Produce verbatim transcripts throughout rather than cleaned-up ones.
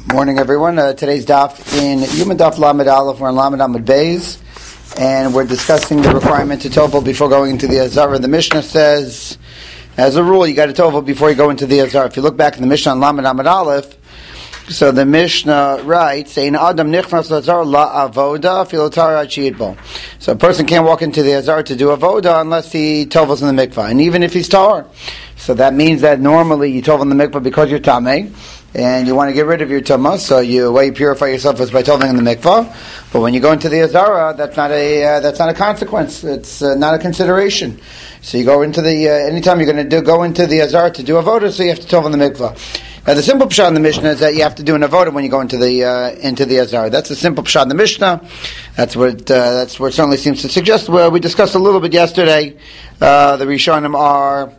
Morning, everyone. Uh, today's daf in Yuma Daf Lamed Aleph. We're in Lamed Amud Beis, and we're discussing the requirement to tovel before going into the Azara. The Mishnah says, as a rule, you got to tovel before you go into the Azara. If you look back in the Mishnah on Lamed Amud Aleph, so the Mishnah writes, "Ein Adam nichnas l'Azara la'avoda filotara chiyitbo." So a person can't walk into the Azara to do avoda unless he tovels in the mikvah, and even if he's tar. So that means that normally you tovel in the mikvah because you're tamei, and you want to get rid of your tumah, so you, the way you purify yourself is by toveling in the mikvah. But when you go into the Azara, that's not a uh, that's not a consequence. It's uh, not a consideration. So you go into the uh, anytime you're going to do, go into the Azara to do avoda, so you have to tovel in the mikvah. Now the simple pshat in the Mishnah is that you have to do an avoda when you go into the uh, into the Azara. That's the simple pshat in the Mishnah. That's what uh, that's what it certainly seems to suggest. Well, we discussed a little bit yesterday. Uh, the Rishonim are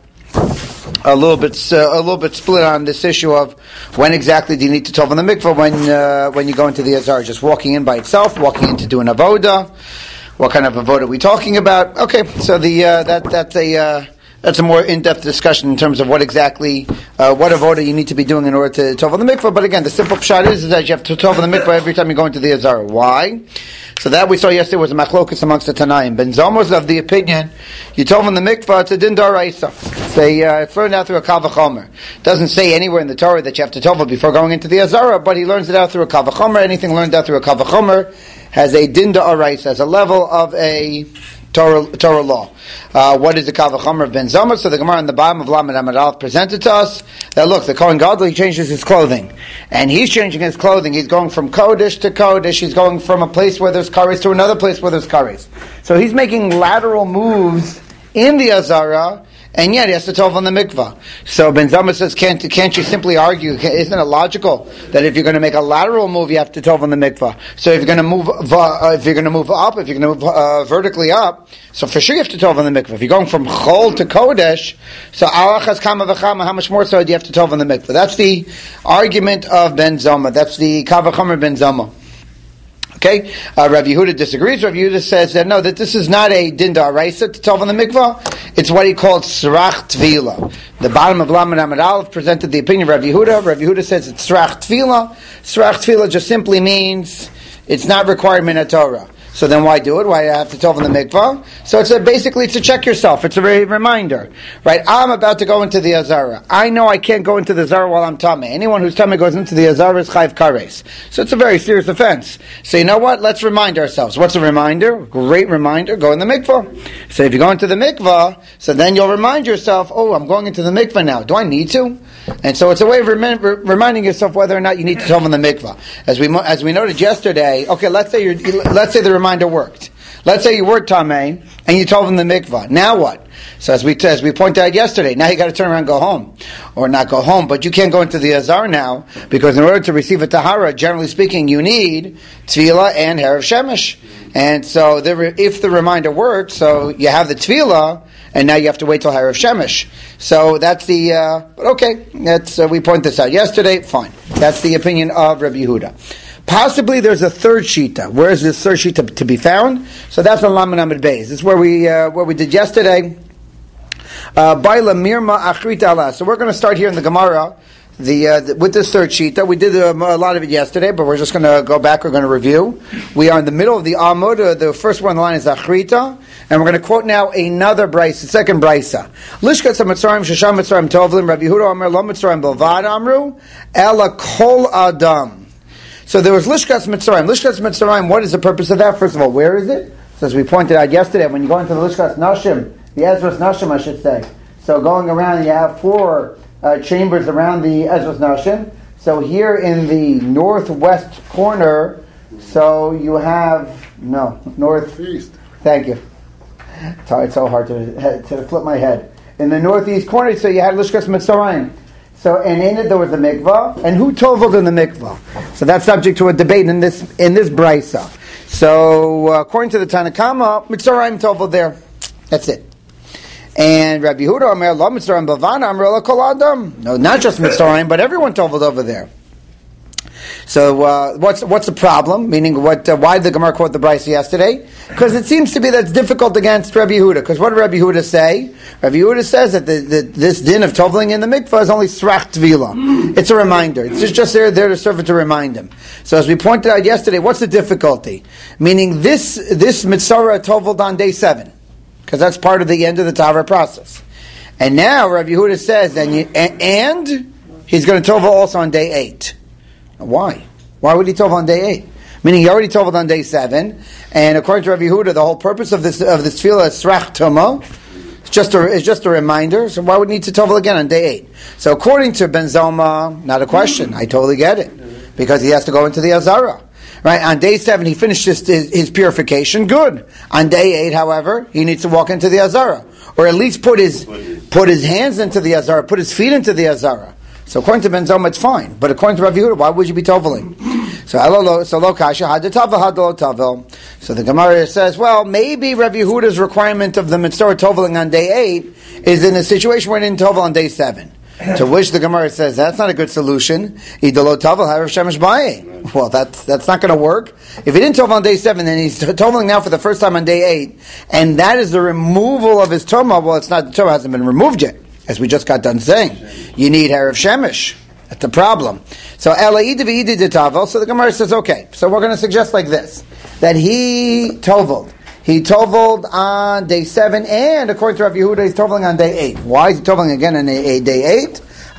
a little bit uh, a little bit split on this issue of when exactly do you need to tovel in the mikvah when uh, when you go into the Azara. Just walking in by itself, walking in to do an avoda. What kind of avoda are we talking about? Okay, so the uh, that that's a uh, that's a more in-depth discussion in terms of what exactly uh, what avoda you need to be doing in order to tovel in the mikvah. But again, the simple pshat is, is that you have to tovel in the mikvah every time you go into the Azara. Why? So that we saw yesterday was a machlokus amongst the Tanaim. Ben Zoma is of the opinion you tovel in the mikvah, it's a din d'oraisa. They uh, it's learned out through a kal v'chomer. Doesn't say anywhere in the Torah that you have to tovel before going into the Azara, but he learns it out through a kal v'chomer. Anything learned out through a kal v'chomer has a din d'oraisa, has a level of a Torah, Torah law. Uh, what is the kal v'chomer of Ben Zoma? So the Gemara on the bottom of Lamed Amud Aleph presented to us that look, the Kohen Gadol, he changes his clothing, and he's changing his clothing. He's going from Kodesh to Kodesh. He's going from a place where there's kares to another place where there's kares. So he's making lateral moves in the Azara, and yet he has to tovel in the mikvah. So Ben Zoma says, can't, can't you simply argue, isn't it logical that if you're going to make a lateral move, you have to tovel in the mikvah? So if you're going to move, uh, if you're going to move up, if you're going to move uh, vertically up, so for sure you have to tovel in the mikvah. If you're going from Chol to Kodesh, so alachas kama v'chama, how much more so do you have to tovel in the mikvah? That's the argument of Ben Zoma. That's the kal v'chomer Ben Zoma. Okay, uh, Rav Yehuda disagrees. Rav Yehuda says that no, that this is not a din d'oraisa to tovel in the mikvah. It's what he called srach tvila. The bottom of Lamed Amud Aleph presented the opinion of Rav Yehuda. Rav Yehuda says it's srach tvila. Srach tvila just simply means it's not required min Torah. So then why do it? Why do I have to tovel in the mikvah? So it's a, basically to check yourself. It's a re- reminder. Right? I'm about to go into the Azara. I know I can't go into the Azara while I'm tamei. Anyone who's tamei goes into the Azara is chayv kares. So it's a very serious offense. So you know what? Let's remind ourselves. What's a reminder? Great reminder. Go in the mikvah. So if you go into the mikvah, so then you'll remind yourself, oh, I'm going into the mikvah now. Do I need to? And so it's a way of rem- reminding yourself whether or not you need to tovel in the mikvah. As we as we noted yesterday, okay, let's say you're, let's say the reminder worked. Let's say you were tamei and you told him the mikvah. Now what? So as we as we pointed out yesterday, now you got to turn around and go home, or not go home, but you can't go into the Azar now because in order to receive a tahara, generally speaking, you need tefillah and herav shemesh. And so the, if the reminder worked, so you have the tefillah, and now you have to wait till herav shemesh. So that's the uh, but okay. That's uh, we pointed this out yesterday. Fine. That's the opinion of Rabbi Yehuda. Possibly there's a third shita. Where is this third shita to be found? So that's on Lamed Amud Beis. This is where we uh, where we did yesterday. Baila mirma achrita Allah. So we're going to start here in the Gemara the, uh, the with this third shita. We did um, a lot of it yesterday, but we're just going to go back. We're going to review. We are in the middle of the Amud. Uh, the first one on the line is achrita, and we're going to quote now another brisa, the second brisa. Lishkat Mitzrayim Shesham Mitzrayim Tovlim Rabbi Yehuda Omer Lo Mitzrayim Bilvad Amru Ela Kol Adam. So there was Lishkas Mitzrayim. Lishkas Mitzrayim, what is the purpose of that? First of all, where is it? So as we pointed out yesterday, when you go into the Lishkas Nashim, the Ezras Nashim, I should say. So going around, you have four uh, chambers around the Ezras Nashim. So here in the northwest corner, so you have, no, northeast. Thank you. It's, hard, it's so hard to, to flip my head. In the northeast corner, so you had Lishkas Mitzrayim. So, and in it there was a mikvah, and who toveled in the mikvah? So that's subject to a debate in this in this brisa. So, uh, according to the Tanakama, Mitzrayim toveled there. That's it. And Rabbi Yehuda Omer Lo Mitzrayim Bilvad Amru Ela Kol Adam. No, not just Mitzrayim, but everyone toveled over there. So uh, what's what's the problem? Meaning, what? Uh, why did the Gemara quote the Brisa yesterday? Because it seems to be that it's difficult against Rabbi Yehuda. Because what did Rabbi Yehuda say? Rabbi Yehuda says that the, the, this din of toveling in the mikvah is only srach tvila. It's a reminder. It's just, just there, there to serve it to remind him. So as we pointed out yesterday, what's the difficulty? Meaning this this mitzvah toveled on day seven, because that's part of the end of the Tavra process. And now Rabbi Yehuda says, and, you, and, and he's going to tovel also on day eight. Why? Why would he tovel on day eight? Meaning he already toveled on day seven, and according to Rabbi Yehuda, the whole purpose of this of this tefillah is srach tuma. It's just a it's just a reminder. So why would he need to tovel again on day eight? So according to Ben Zoma, not a question. I totally get it, because he has to go into the Azara. Right, on day seven he finished his, his, his purification. Good. On day eight, however, he needs to walk into the Azara, or at least put his put his hands into the Azara, put his feet into the Azara. So according to Ben Zoma, it's fine. But according to Rabbi Yehuda, why would you be toveling? So so lo kasha had to tavel had lo tavel. So the Gemara says, well, maybe Rabbi Yehuda's requirement of the mitzvah toveling on day eight is in a situation where he didn't tovel on day seven. To which the Gemara says, that's not a good solution. Idolo tavel harav shemesh baye. Well, that's that's not going to work. If he didn't tovel on day seven, then he's toveling now for the first time on day eight, and that is the removal of his toma. Well, it's not, the toma hasn't been removed yet, as we just got done saying. You need harav shemesh. That's the problem. So ela idi v'idi de tavel. So the Gemara says, okay. So we're going to suggest like this, that he toveled. He toveled on day seven, and according to Rav Yehuda, he's toveling on day eight. Why is he toveling again on day eight?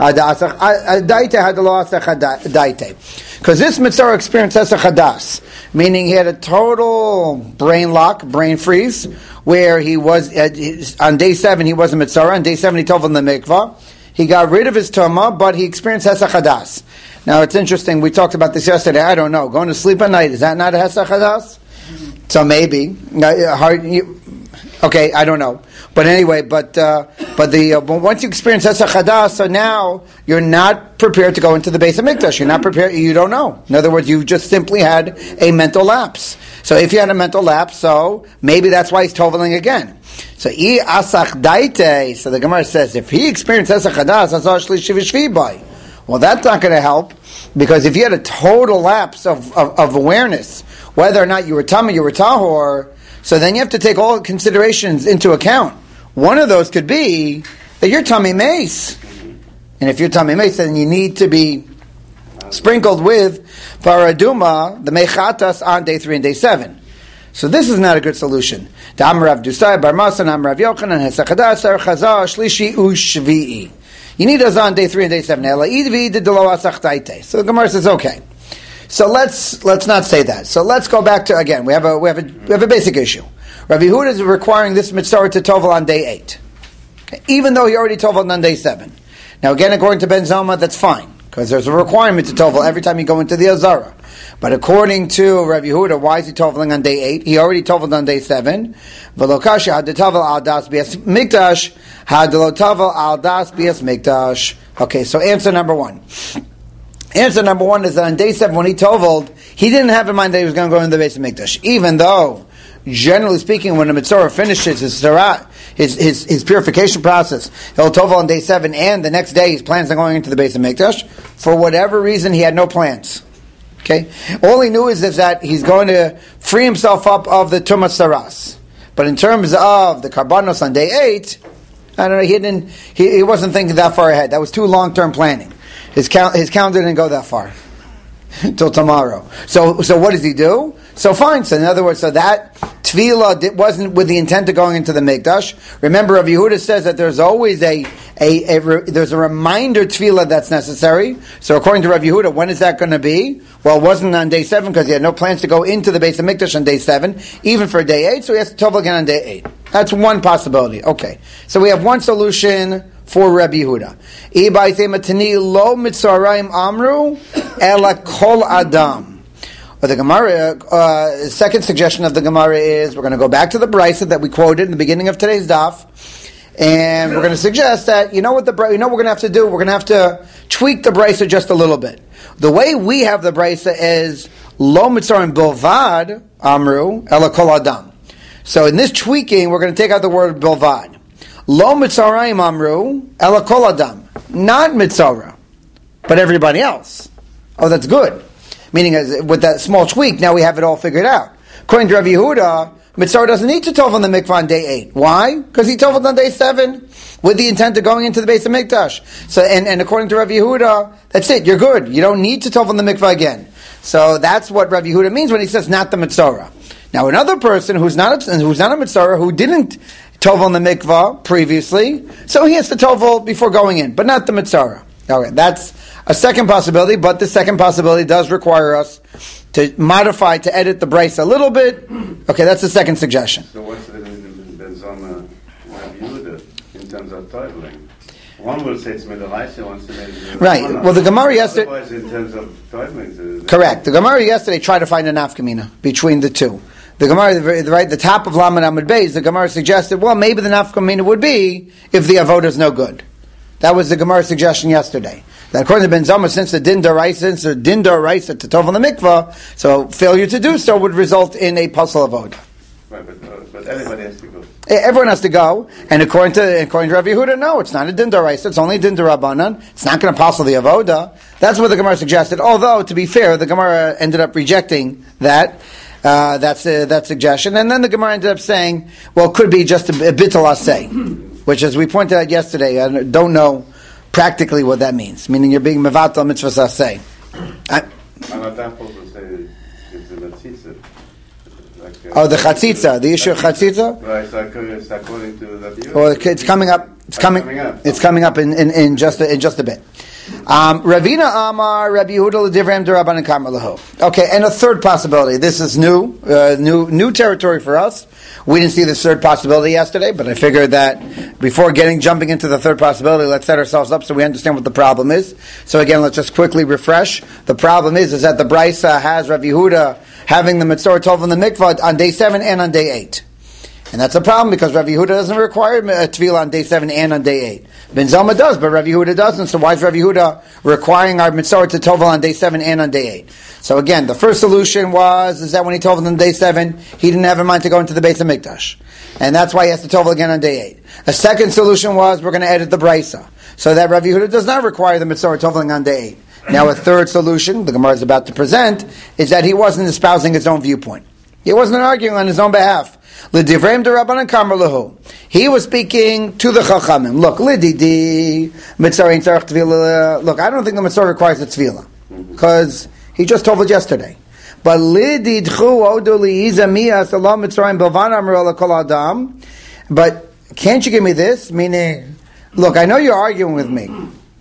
Because this mitzvah experienced Hesach Hadas, meaning he had a total brain lock, brain freeze, where he was, uh, on day seven he was a mitzvah, on day seven he toveled in the mikvah. He got rid of his tumah, but he experienced Hesach Hadas. Now it's interesting, we talked about this yesterday, I don't know, going to sleep at night, is that not a Hesach Hadas? So maybe uh, hard. You, okay, I don't know, but anyway, but uh, but the uh, but once you experience Hesach Hadas, so now you're not prepared to go into the Beis HaMikdash. You're not prepared. You don't know. In other words, you just simply had a mental lapse. So if you had a mental lapse, so maybe that's why he's toveling again. So I asach daite. So the Gemara says if he experienced Hesach Hadas, azar shlishi v'shvi bai. Well, that's not going to help, because if you had a total lapse of, of, of awareness, whether or not you were tummy, you were tahor, so then you have to take all considerations into account. One of those could be that you're tummy mace. And if you're tummy mace, then you need to be sprinkled with paraduma, the mechatas, on day three and day seven. So this is not a good solution. The Amrav Dusai, Barmasan, Amrav Yochanan, Hesach Hadas, Er Chazah, Shlishi, Ushvi'i. You need us on day three and day seven. So the Gemara says, okay. So let's let's not say that. So let's go back to, again, we have a we have a we have a basic issue. Rabbi Yehuda is requiring this mitzvah to tovel on day eight, okay, even though he already toveled on day seven. Now again, according to Ben Zoma, that's fine, because there's a requirement to tovel every time you go into the Azara. But according to Rabbi Yehuda, why is he toveling on day eight? He already toveled on day seven. V'lokasha had to tovel al das bias mikdash, had to tovel al das bias mikdash. Okay, so answer number one. Answer number one is that on day seven, when he toveled, he didn't have in mind that he was going to go into the Beis HaMikdash, even though, generally speaking, when a mitzvah finishes his sarat, his, his his purification process, he'll tovel on day seven, and the next day he plans on going into the Beis HaMikdash. For whatever reason, he had no plans. Okay, all he knew is that he's going to free himself up of the tumas saras. But in terms of the karbanos on day eight, I don't know. He didn't. He, he wasn't thinking that far ahead. That was too long term planning. His cal- his calendar didn't go that far till tomorrow. So so what does he do? So fine. So in other words, so that tefillah wasn't with the intent of going into the mikdash. Remember, Rav Yehuda says that there's always a a, a re, there's a reminder tefillah that's necessary. So according to Rav Yehuda, when is that going to be? Well, it wasn't on day seven, because he had no plans to go into the Beis HaMikdash on day seven, even for day eight. So he has to tovel again on day eight. That's one possibility. Okay, so we have one solution for Rabbi Yehuda. Lo mitzaraim amru ela kol adam. But the Gemara, uh, second suggestion of the Gemara is we're going to go back to the brisa that we quoted in the beginning of today's daf, and we're going to suggest that you know what the you know what we're going to have to do. We're going to have to tweak the brisa just a little bit. The way we have the brisa is lo mitzaraim bilvad amru ela kol adam. So in this tweaking, we're going to take out the word bilvad. Lo mitzaraim amru ela kol adam, not mitzara, but everybody else. Oh, that's good. Meaning, as, with that small tweak, now we have it all figured out. According to Rav Yehuda, Mitzvah doesn't need to tov on the mikvah on day eight. Why? Because he toveled on day seven with the intent of going into the base of mikdash. So, and, and according to Rav Yehuda, that's it. You're good. You don't need to tov on the mikvah again. So that's what Rav Yehuda means when he says not the mitzvah. Now, another person who's not a, who's not a mitzvah who didn't tovel on the mikvah previously, so he has to tovel before going in, but not the mitzvah. Okay, that's a second possibility. But the second possibility does require us to modify, to edit the brace a little bit. Okay, that's the second suggestion. So what's the Benzoma Rav Yehuda in terms of toiling? One will say it's Medalaisa, one will say it's right. Well, the Gemara yesterday. Otherwise, in terms of toiling, correct. The Gemara yesterday tried to find a nafkamina between the two. The Gemara, the, right, the top of Lamed Amud Beis, the Gemara suggested, well, maybe the nafkamina would be if the avoda is no good. That was the Gemara suggestion yesterday. That according to Benzoma, since the din daraisa, since the din daraisa to tov on the mikvah, so failure to do so would result in a puzzle avoda. Right, but, uh, but everybody has to go. Everyone has to go, and according to according to Rav Yehuda, no, it's not a din daraisa. It's only a din darabanan. It's not going to puzzle the avoda. That's what the Gemara suggested. Although, to be fair, the Gemara ended up rejecting that. Uh, that's uh, that suggestion, and then the Gemara ended up saying, well, it could be just a, a bittul aseh, which, as we pointed out yesterday, I don't know practically what that means. Meaning you're being mevatel mitzvahs aseh. Oh, the chatzitza, the issue of chatzitza. Right, so it's according to the. Well, it's coming up. It's coming. It's coming up in, in, in just a, in just a bit. Um, Ravina Amar Rabbi Yehuda l'divrei Rabbanan Kamar lahu. Okay, and a third possibility. This is new, uh, new, new territory for us. We didn't see this third possibility yesterday, but I figured that before getting jumping into the third possibility, let's set ourselves up so we understand what the problem is. So again, let's just quickly refresh. The problem is, is that the Brisa has Rabbi Yehuda having the mitzvah tov in the mikvah on day seven and on day eight. And that's a problem because Rav Yehuda doesn't require a tefillah on day seven and on day eight. Ben Zoma does, but Rav Yehuda doesn't. So why is Rav Yehuda requiring our mitzvah to tovel on day seven and on day eight? So again, the first solution was is that when he toveled on day seven, he didn't have in mind to go into the Beis Hamikdash, and that's why he has to tovel again on day eight. A second solution was we're going to edit the brisa so that Rav Yehuda does not require the mitzvah toveling on day eight. Now, a third solution the Gemara is about to present is that he wasn't espousing his own viewpoint. He wasn't arguing on his own behalf. L'divrei Rabbanan Kamar lahu. He was speaking to the Chachamim. Look, lididi mitzvah ain't tzarich tefillah. Look, I don't think the mitzvah requires a tefillah because he just told it yesterday. But lididchu odu liiza miyas salam mitzrayim belvan amru ala kol adam. But can't you give me this? Meaning, look, I know you're arguing with me,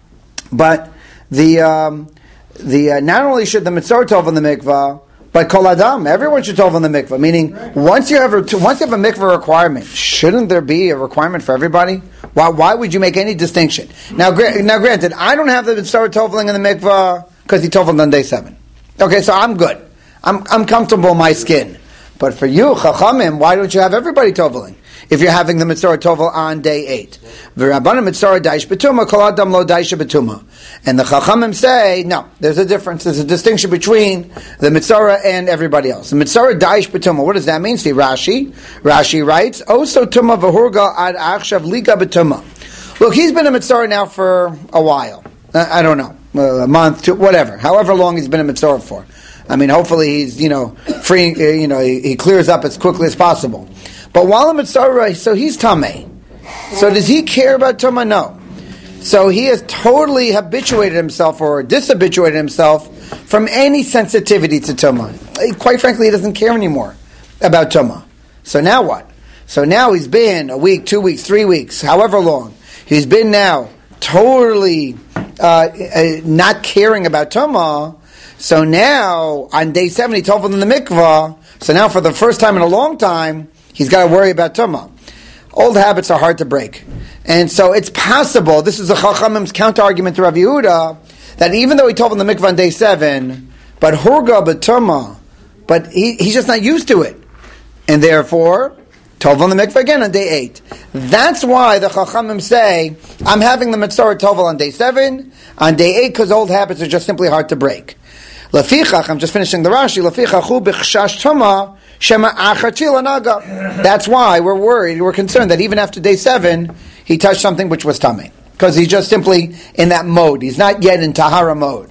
but the um, the uh, not only should the mitzvah tov on the mikvah, but kol adam, everyone should tov on the mikvah. Meaning, once you have a once you have a mikvah requirement, shouldn't there be a requirement for everybody? Why why would you make any distinction? Now, gra- now granted, I don't have the mitzvah toveling in the mikvah because he toveled on day seven. Okay, so I'm good. I'm I'm comfortable in my skin. But for you, Chachamim, why don't you have everybody toveling? If you're having the mitzvah tovel on day eight. V'rabbanan mitzvah daish betuma, kol adam lo daish betuma. And the Chachamim say, no, there's a difference. There's a distinction between the mitzvah and everybody else. The mitzvah daish betuma, what does that mean? See Rashi. Rashi writes, Oso tuma v'hurga ad achshav liga betuma. Look, he's been a mitzvah now for a while. I don't know, a month, two, whatever. However long he's been a mitzvah for. I mean, hopefully he's, you know, free, you know, he, he clears up as quickly as possible. But while I'm mitzvah, so he's tameh. So does he care about tumah? No. So he has totally habituated himself or dishabituated himself from any sensitivity to tumah. Quite frankly, he doesn't care anymore about tumah. So now what? So now he's been a week, two weeks, three weeks, however long. He's been now totally uh, uh, not caring about tumah. So now, on day seven, he told them in the mikvah. So now, for the first time in a long time, he's got to worry about tumah. Old habits are hard to break. And so it's possible, this is a Chachamim's counter-argument to Rav Yehuda, that even though he told them the mikvah on day seven, but hurga b'tumah, but he, he's just not used to it. And therefore, told them the mikvah again on day eight. That's why the Chachamim say, I'm having the mitzvah tovel on day seven, on day eight, because old habits are just simply hard to break. Lafichach, I'm just finishing the Rashi. Lafichachu b'chshash tuma shema achatil anaga. That's why we're worried, we're concerned that even after day seven, he touched something which was tummy, because he's just simply in that mode. He's not yet in tahara mode.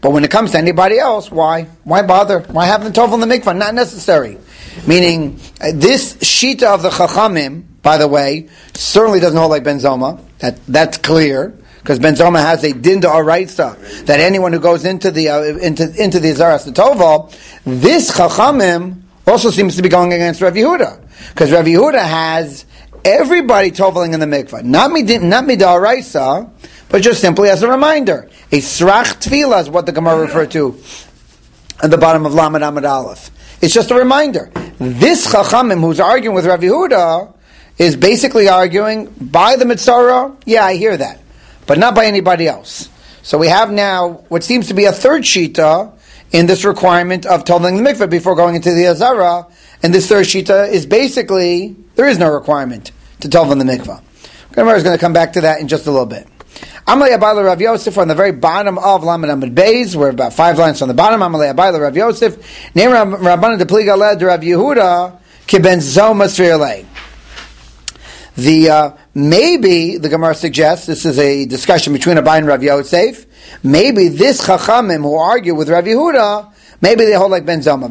But when it comes to anybody else, why? Why bother? Why have the tovel in the mikvah? Not necessary. Meaning, uh, this shita of the Chachamim, by the way, certainly doesn't hold like Ben Zoma. That, that's clear. Because Ben Zoma has a din d'oraisa that anyone who goes into the uh, into into the Azaras Tovel, this Chachamim also seems to be going against Rav Yehuda, because Rav Yehuda has everybody toveling in the mikvah, not me not mid'oraisa, but just simply as a reminder. A srach tefillah is what the Gemara referred to at the bottom of Lamed Amud Aleph. It's just a reminder. This Chachamim who's arguing with Rav Yehuda is basically arguing by the Mitzvah. Yeah, I hear that, but not by anybody else. So we have now what seems to be a third shita in this requirement of toveling the mikveh before going into the Azara, and this third shita is basically there is no requirement to tovel in the mikveh. Gemara is going to come back to that in just a little bit. Amalei Abayla Rav Yosef, on the very bottom of Lamed Amud Beis, we're about five lines on the bottom. Amalei Abayla Rav Yosef, name Rabbanan de Pliga led Rav Yehuda ki ben Zoma Sfirlei. The uh, maybe the Gemara suggests this is a discussion between Abai and Rav Yosef. Maybe this Chachamim who argue with Rav Yehuda, maybe they hold like Ben Zoma.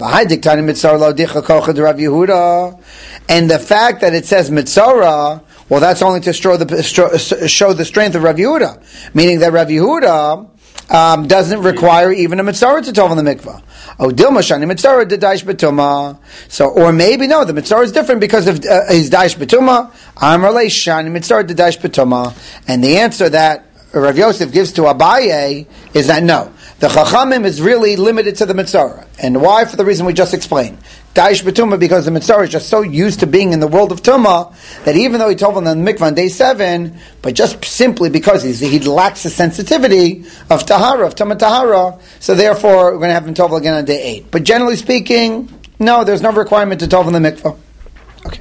And the fact that it says Mitzorah, well, that's only to show the, show the strength of Rav Yehuda, meaning that Rav Yehuda um, doesn't require even a Mitzorah to tov in the mikvah. Oh, Dilma Shani Mitzorah de Daish Betuma. So, or maybe no, the Mitzorah is different because of uh, his Daish Betuma. Amrle Shani Mitzorah de Daish Betuma. And the answer that Rav Yosef gives to Abaye is that no, the Chachamim is really limited to the Mitzorah. And why? For the reason we just explained. Daish Betuma, because the Mitzorah is just so used to being in the world of Tumah that even though he told them on the mikvah on day seven, but just simply because he's, he lacks the sensitivity of Tahara, of Tumah Tahara, so therefore we're going to have him tovel again on day eight. But generally speaking, no, there's no requirement to tovel in the mikvah. Okay.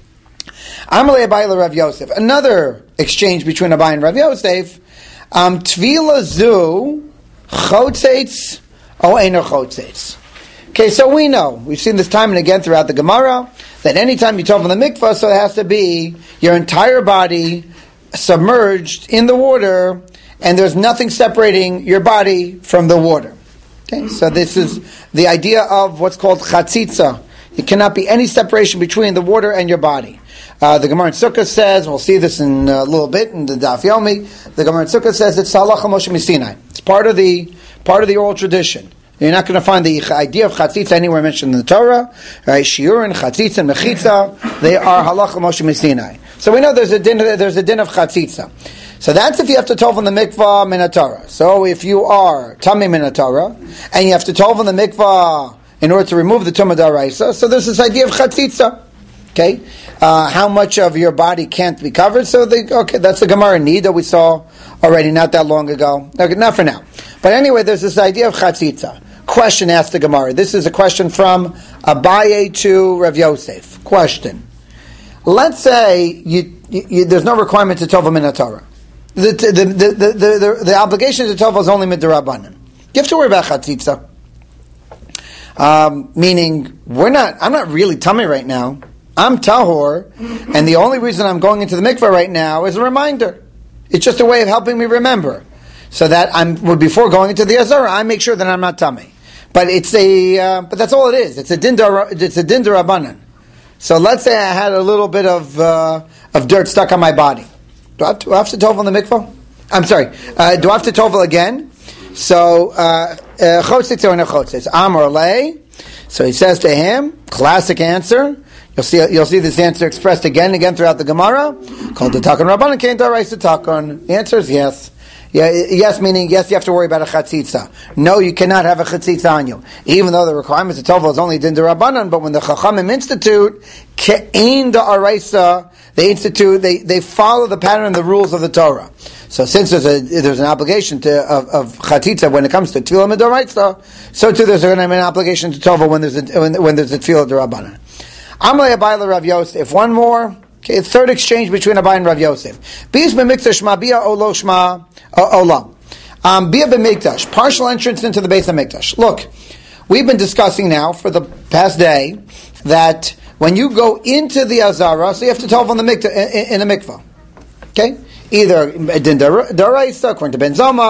Amalei Abai Rav Yosef. Another exchange between Abai and Rav Yosef. Um, Tvila zu chotzetz o einer chotzetz. Okay, so we know, we've seen this time and again throughout the Gemara, that anytime you tov in the mikvah, so it has to be your entire body submerged in the water, and there's nothing separating your body from the water. Okay, so this is the idea of what's called chatzitza. There cannot be any separation between the water and your body. Uh, the Gemara in Sukkah says, we'll see this in a little bit in the Daf Yomi, the Gemara in Sukkah says it's halacha Moshe Misinai. It's part of the part of the oral tradition. You're not going to find the idea of chatzitza anywhere mentioned in the Torah. Right? Shiurin, chatzitza, and mechitza, they are halacha Moshe Misinai. So we know there's a din. There's a din of chatzitza. So that's if you have to tov in the mikvah min Torah. So if you are tamim min Torah and you have to tov in the mikvah in order to remove the tumah d'oraisa, so there's this idea of chatzitza. Okay, uh, how much of your body can't be covered? So the, okay, that's the Gemara need that we saw already not that long ago. Okay, not for now. But anyway, there's this idea of chatzitza. Question asked the Gemara. This is a question from Abaye to Rav Yosef. Question. Let's say you, you, you, there's no requirement to tova min Torah. The, the, the, the, the, the, the obligation to tova is only midrabanan. You have to worry about chatzitza. Um, meaning, we're not, I'm not really tummy right now. I'm tahor, and the only reason I'm going into the mikveh right now is a reminder. It's just a way of helping me remember. So that I'm, well, before going into the Azara, I make sure that I'm not tummy. But it's a, uh, but that's all it is. It's a din dar, it's a din darabanan. So let's say I had a little bit of uh, of dirt stuck on my body. Do I have to, do I have to tovel in the mikvah? I'm sorry. Uh, do I have to tovel again? So chotzitz or nechotzitz? Amar lei. So he says to him, classic answer. You'll see, you'll see this answer expressed again and again throughout the Gemara. Called the takon rabbanan kain daraisa takon. The answer is yes. Yeah, yes, meaning yes, you have to worry about a chatzitza. No, you cannot have a chatzitza on you, even though the requirements of tovel is only din d'Rabbanan. But when the Chachamim institute ke'ein da'araisa, they institute, they, they follow the pattern and the rules of the Torah. So since there's a there's an obligation to of, of chatzitza when it comes to tefillah midoraisa, so too there's an obligation to tovel when there's a when, when there's a tefillah d'Rabbanan. Amalei Abai Rav Yosef. One more. Okay, third exchange between Abai and Rav Yosef. Bis b'mikdash shma bia olo shma olam. Um, bia b'mikdash, partial entrance into the Beis HaMikdash. Look, we've been discussing now for the past day that when you go into the Azara, so you have to tell on the mikdash in, in a mikvah. Okay, either din d'oraisa according to Ben Zoma,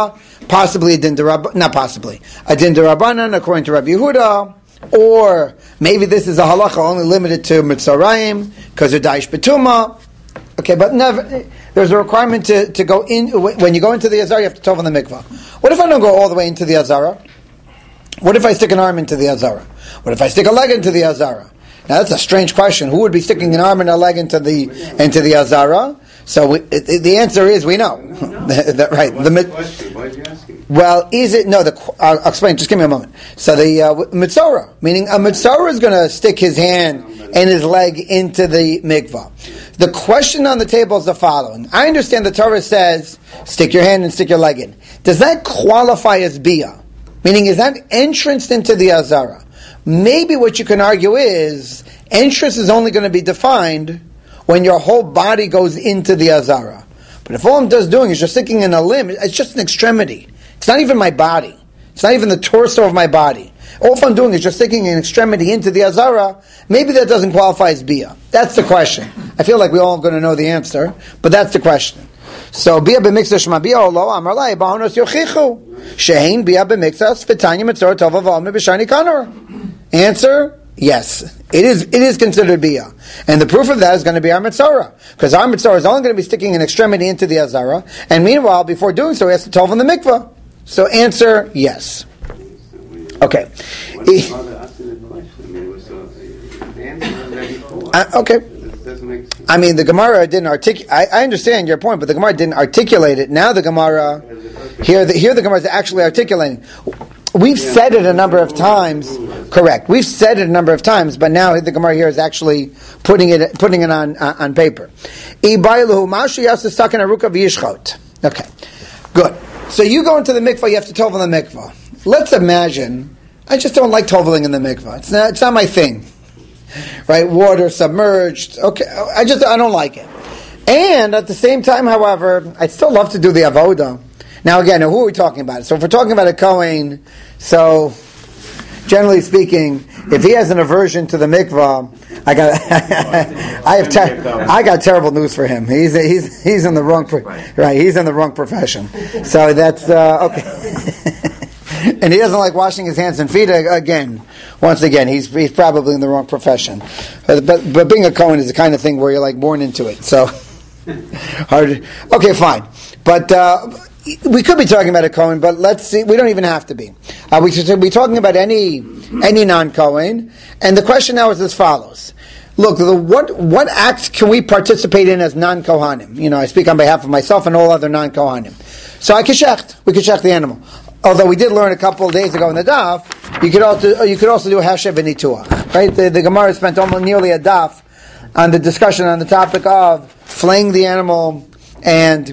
possibly a din derab, not possibly, a din derabanan according to Rabbi Yehuda, or maybe this is a halacha only limited to Mitzrayim, because they're Daish Betuma. Okay, but never, there's a requirement to, to go in, when you go into the Azara, you have to tov on the mikvah. What if I don't go all the way into the Azara? What if I stick an arm into the Azara? What if I stick a leg into the Azara? Now that's a strange question. Who would be sticking an arm and a leg into the into the Azara? So we, it, the answer is we know. No, no. that, right. What's the, the question? Why are you asking? Well, is it no? The I'll, I'll explain. Just give me a moment. So the uh, mitzora, meaning a mitzora is going to stick his hand and his leg into the mikvah. The question on the table is the following. I understand the Torah says stick your hand and stick your leg in. Does that qualify as bia? Meaning, is that entrance into the Azara? Maybe what you can argue is entrance is only going to be defined when your whole body goes into the Azara. But if all I'm just doing is just sticking in a limb, it's just an extremity. It's not even my body. It's not even the torso of my body. All if I'm doing is just sticking an extremity into the Azara, maybe that doesn't qualify as bia. That's the question. I feel like we're all going to know the answer, but that's the question. So bia b'mikzah shema bia olo amar lai ba'onos yochichu shehein bia b'mikzah v'tanya mitzor tova v'alme b'shani kanor. Answer: yes, it is. It is considered bia, and the proof of that is going to be our mitzora, because our mitzora is only going to be sticking an extremity into the azara, and meanwhile, before doing so, he has to tov in the mikvah. So, answer: yes. Okay. Uh, okay. I mean, the Gemara didn't articulate. I understand your point, but the Gemara didn't articulate it. Now the Gemara, here the, here the Gemara is actually articulating. We've said it a number of times. Correct. We've said it a number of times, but now the Gemara here is actually putting it putting it on uh, on paper. Okay. Good. So you go into the mikvah, you have to tovel in the mikvah. Let's imagine, I just don't like toveling in the mikvah. It's not, it's not my thing. Right? Water submerged. Okay. I just, I don't like it. And at the same time, however, I'd still love to do the avoda. Now again, who are we talking about? So if we're talking about a Kohen, so generally speaking, if he has an aversion to the mikvah, I got, I have, ter- I got terrible news for him. He's he's he's in the wrong, pro- right? He's in the wrong profession. So that's uh, okay. And he doesn't like washing his hands and feet again. Once again, he's he's probably in the wrong profession. But but, but being a Kohen is the kind of thing where you're like born into it. So hard. Okay, fine. But. Uh, We could be talking about a Kohen, but let's see. We don't even have to be. Uh, we should be talking about any any non-Kohen. And the question now is as follows: look, the, what what acts can we participate in as non-Kohanim? You know, I speak on behalf of myself and all other non-Kohanim. So I keshecht. We keshecht the animal. Although we did learn a couple of days ago in the daf, you could also you could also do hashev and nituach. Right? The, the Gemara spent almost nearly a daf on the discussion on the topic of flaying the animal and.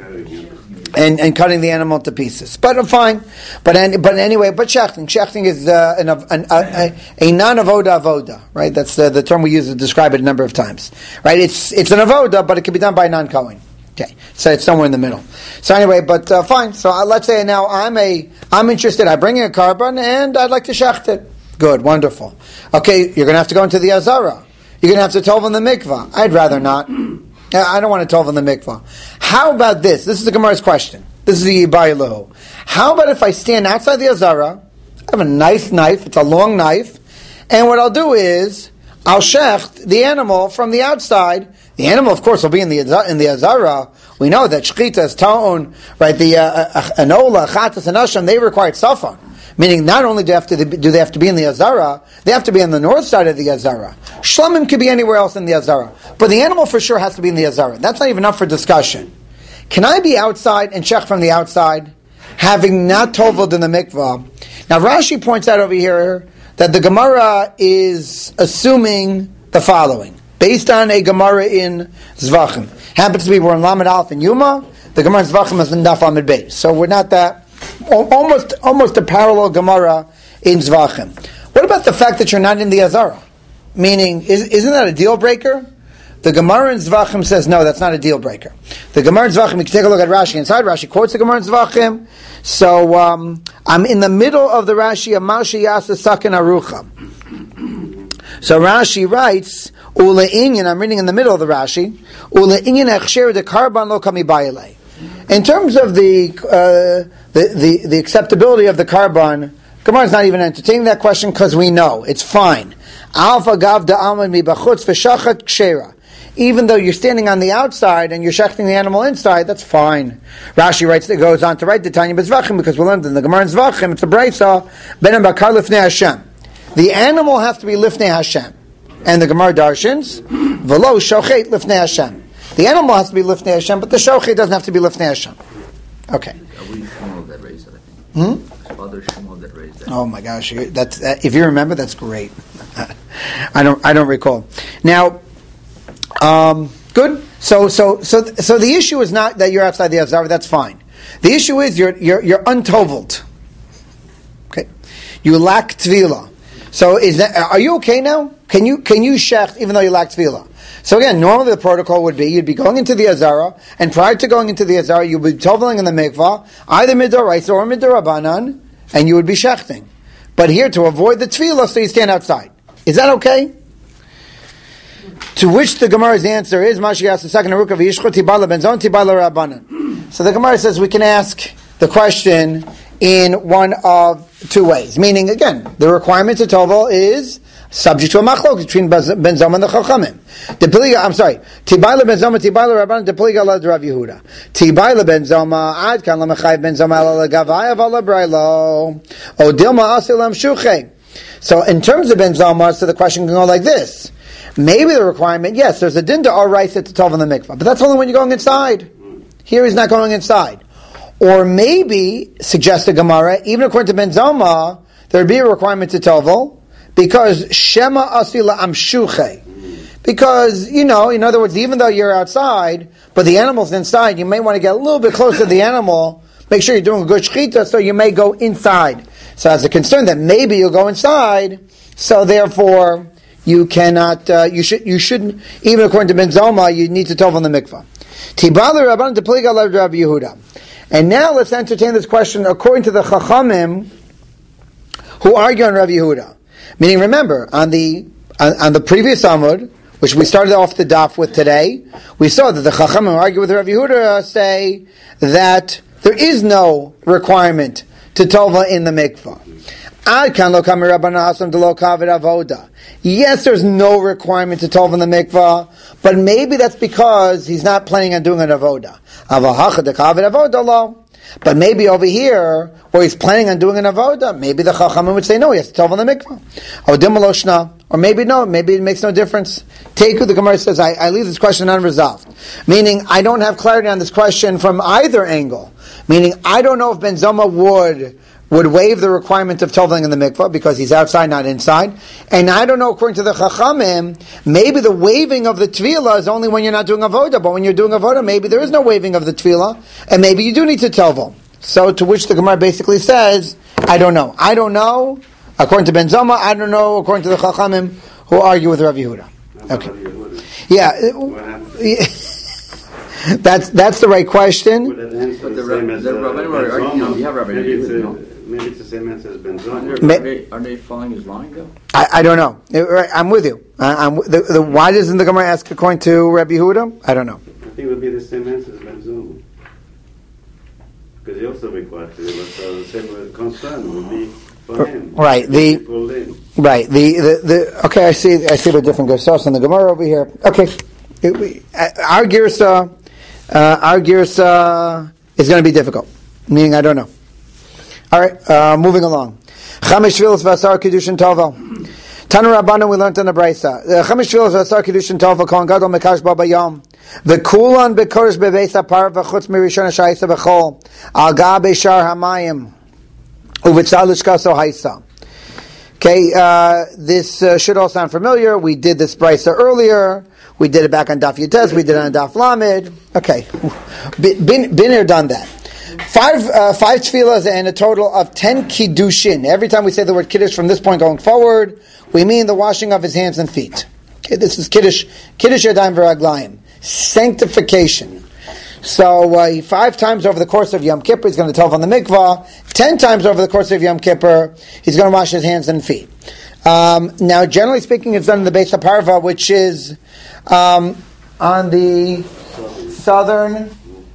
And, and cutting the animal to pieces, but uh, fine. But any, but anyway, but shechting, shechting is uh, an, an, a, a non-avoda avoda, right? That's the, the term we use to describe it a number of times, right? It's it's an avoda, but it can be done by a non-kohen. Okay, so it's somewhere in the middle. So anyway, but uh, fine. So uh, let's say now I'm a I'm interested. I bring in a carbon and I'd like to shecht it. Good, wonderful. Okay, you're going to have to go into the azara. You're going to have to tov in the mikvah. I'd rather not. I don't want to tov in the mikvah. How about this? This is the Gemara's question. This is the Yibayilahu. How about if I stand outside the Azara, I have a nice knife, it's a long knife, and what I'll do is, I'll shecht the animal from the outside. The animal, of course, will be in the in the Azara. We know that shchita is ta'on, right, the uh, anola, chatas, and asham, they require tzafon. Meaning, not only do they, have to, do they have to be in the Azara, they have to be on the north side of the Azara. Shlamim could be anywhere else in the Azara. But the animal for sure has to be in the Azara. That's not even up for discussion. Can I be outside and check from the outside, having not toveled in the mikvah? Now, Rashi points out over here that the Gemara is assuming the following. Based on a Gemara in Zvachim. Happens to be, we're in Lamed Aleph and Yuma. The Gemara in Zvachim is in Daf Amid Beis. So we're not that... Almost, almost a parallel Gemara in Zvachim. What about the fact that you're not in the Azara? Meaning, is, isn't that a deal breaker? The Gemara in Zvachim says no, that's not a deal breaker. The Gemara in Zvachim, you can take a look at Rashi inside. Rashi quotes the Gemara in Zvachim. So um, I'm in the middle of the Rashi of Mashi Yasa Sakin Arucha. So Rashi writes, Ule Inyan. I'm reading in the middle of the Rashi. Ule Inyan Echsher de Karban Lo Kami Bayale. in terms of the, uh, the, the, the acceptability of the carbon, Gemara is not even entertaining that question because we know it's fine. Alpha gav da alman mi bachutz v'shachat kshera. Even though you're standing on the outside and you're shechting the animal inside, that's fine. Rashi writes, it goes on to write the Tanya B'Zvachim, because we learned in the Gemara in Zvachim, it's a brayso, benem bakar lifnei Hashem. The animal has to be lifnei Hashem. And the Gemara darshins, v'lo shochet lifnei Hashem. The animal has to be lifnei Hashem, but the shochet doesn't have to be lifnei Hashem. Okay. That raised it, I think. Hmm? Other Shmuel that raised it. Oh my gosh, that's, uh, if you remember, that's great. I don't, I don't recall. Now, Um, good. So, so, so, so the issue is not that you're outside the Azara. That's fine. The issue is you're you're you're untovled. Okay, you lack tvila. So, is that are you okay now? Can you can you shech even though you lack tvila? So again, normally the protocol would be you'd be going into the Azara, and prior to going into the Azara, you'd be tovling in the mikvah, either midoraisa or midorabanan, and you would be shechting. But here, to avoid the tvila, so you stand outside. Is that okay? To which the Gemara's answer is, Mashi asks the second Aruka v'yishchot tibala benzon tibala rabbanan. So the Gemara says we can ask the question in one of two ways. Meaning, again, the requirement to tovel is subject to a machlok between benzom and the chachamim. Depiliga, I'm sorry, tibala benzoma tibala rabbanan depiliga la Rav Yehuda. Tibala benzoma ad kan la mechayv benzoma ala gavaya vala brailo o dilma asilam shuche. So in terms of benzoma, so the question can go like this. Maybe the requirement, yes, there's a din to all rice at the tov in the mikvah, but that's only when you're going inside. Here he's not going inside. Or maybe, suggests the Gemara, even according to Benzoma, there would be a requirement to tovel, because Shema Asila Amshuche. Because, you know, in other words, even though you're outside, but the animal's inside, you may want to get a little bit closer to the animal, make sure you're doing a good shechita, so you may go inside. So as a concern that maybe you'll go inside, so therefore, you cannot, uh, you should, you shouldn't, even according to Benzoma, you need to tov on the mikvah. Tibala Rabban Depliga la Rav Yehuda. And now let's entertain this question according to the Chachamim who argue on Rav Yehuda. Meaning, remember, on the, on, on the previous Amud, which we started off the daf with today, we saw that the Chachamim who argue with Rav Yehuda say that there is no requirement to tova in the mikvah. Yes, there's no requirement to tov in the mikvah, but maybe that's because he's not planning on doing an avoda. But maybe over here, where he's planning on doing an avoda, maybe the chachamim would say no, he has to tov in the mikvah. Or maybe no, maybe it makes no difference. Teiku, the Gemara says, I, I leave this question unresolved. Meaning, I don't have clarity on this question from either angle. Meaning, I don't know if Benzoma would would waive the requirement of toveling in the mikvah because he's outside, not inside. And I don't know, according to the Chachamim, maybe the waiving of the tefillah is only when you're not doing avoda. But when you're doing avoda, maybe there is no waiving of the tefillah, and maybe you do need to tovel. So, to which the Gemara basically says, I don't know. I don't know, according to Benzoma, I don't know, according to the Chachamim, who argue with Rav Yehuda. Okay. Yeah. That's that's the right question. But the answer is the same as Benzoma. Maybe it's the same answer as Benzoma. Are they, are they following his line, though? I, I don't know. I'm with you. I, I'm, the, the, why doesn't the Gemara ask according to Rabbi Yehuda? I don't know. I think it would be the same answer as Benzoma. Because he also required to, but so the same concern would be for him. Right. The right. The, the the okay. I see. I see the different Gersos in the Gemara over here. Okay. It, we, our Gersa, uh, our Gersa is going to be difficult. Meaning, I don't know. All right, uh, moving along. Chamish Tfilos v'asar kiddushin tovel. Tanu Rabbanu, we learned in the Brisa. Chamish Tfilos v'asar kiddushin tovel. Kohen Gadol mekash ba bayom. V'kulan b'kodesh bebeis apar v'chutz mirishon ha'shayisa b'chol. Al ga b'shar hamayim. U'v'tzal l'shkaso haisa. Okay, uh, this uh, should all sound familiar. We did this Brisa earlier. We did it back on Daf Yutes. We did it on Daf Lamed. Okay, been, been here, done that. Five, uh, five tefillas and a total of ten kiddushin. Every time we say the word kiddush from this point going forward, we mean the washing of his hands and feet. Okay, this is kiddush, kiddush yadayim v'raglayim, sanctification. So uh, five times over the course of Yom Kippur, he's going to tell on the mikvah. Ten times over the course of Yom Kippur, he's going to wash his hands and feet. Um, now, generally speaking, it's done in the Beis HaParva, which is um, on the southern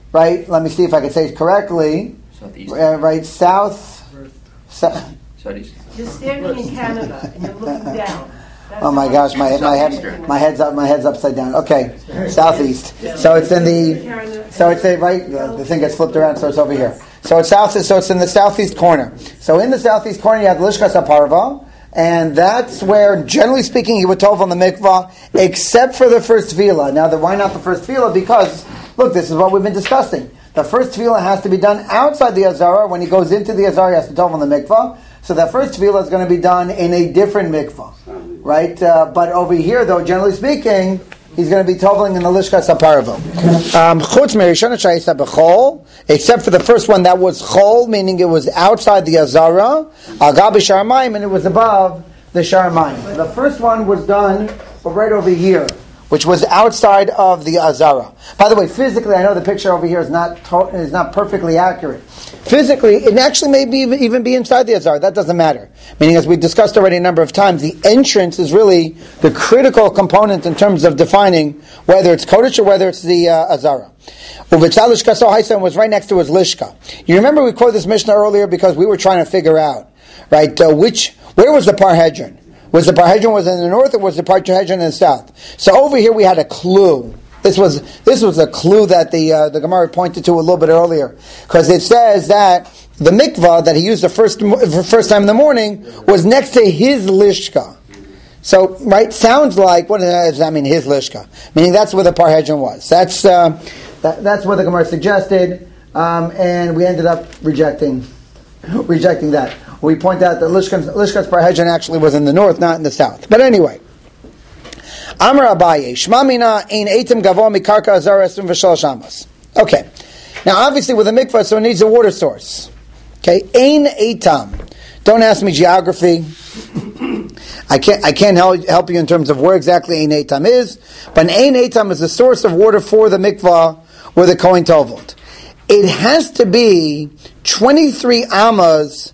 right? Let me see if I can say it correctly. Southeast. Uh, right, south. So, Southeast. You're standing in Canada and you're looking down. That's oh my how- gosh, my my head my head's up my head's upside down. Okay, southeast. So it's in the so it's a, right. The, the thing gets flipped around, so it's over here. So it's south. So it's in the southeast corner. So in the southeast corner, you have Lishkas HaParva, and that's where, generally speaking, you would tov on the mikvah, except for the first tefillah. Now, the, why not the first tefillah? Because look, this is what we've been discussing. The first tefillah has to be done outside the Azara. When he goes into the Azara, he has to tov on the mikvah. So that first tefillah is going to be done in a different mikvah, right? Uh, but over here, though, generally speaking, he's going to be toveling in the Lishkas HaParva. Um, Chutz me'rishon shayisa b'chol, except for the first one that was chol, meaning it was outside the Azara, al gabi shar mayim, and it was above the shar mayim. The first one was done right over here, which was outside of the Azara. By the way, physically, I know the picture over here is not to- is not perfectly accurate. Physically, it actually may be even, even be inside the Azara. That doesn't matter. Meaning, as we discussed already a number of times, the entrance is really the critical component in terms of defining whether it's Kodesh or whether it's the uh, Azara. Uvitzal Lishka So Haisam was right next to his Lishka. You remember we quoted this Mishnah earlier because we were trying to figure out, right, uh, which, where was the Parhedron? Was the Parhedron was in the north or was the Parhedron in the south? So over here we had a clue. This was this was a clue that the uh, the Gemara pointed to a little bit earlier, because it says that the mikvah that he used the first first time in the morning was next to his lishka. So, right, sounds like, what does that mean? His lishka, meaning that's where the Parhedron was. That's uh, that, that's what the Gemara suggested, um, and we ended up rejecting rejecting that. We point out that Lishka's, Lishka's Parhedron actually was in the north, not in the south. But anyway. Amar Abaye, Shma mina ein eitim gavoa mikarka azara esrim v'shalosh amos. Okay. Now, obviously, with a mikvah, so it needs a water source. Okay. Ein eitam. Don't ask me geography. I can't, I can't help, help you in terms of where exactly ein eitam is. But an ein eitam is a source of water for the mikvah where the kohen toveled. It has to be twenty-three amas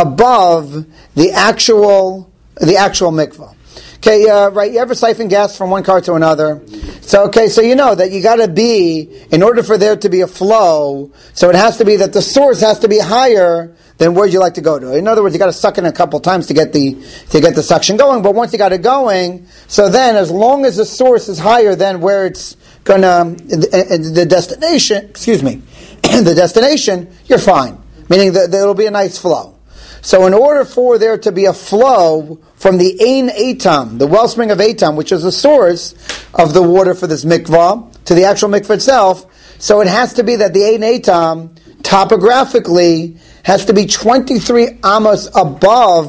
above the actual, the actual mikvah. Okay, uh, right, you ever siphon gas from one car to another? So, okay, so you know that you gotta be, in order for there to be a flow, so it has to be that the source has to be higher than where you like to go to. In other words, you gotta suck in a couple times to get the, to get the suction going, but once you got it going, so then as long as the source is higher than where it's gonna, the, the destination, excuse me, the destination, you're fine. Meaning that there will be a nice flow. So in order for there to be a flow from the Ein Eitam, the wellspring of Eitam, which is the source of the water for this mikvah, to the actual mikvah itself, so it has to be that the Ein Eitam, topographically, has to be twenty-three amos above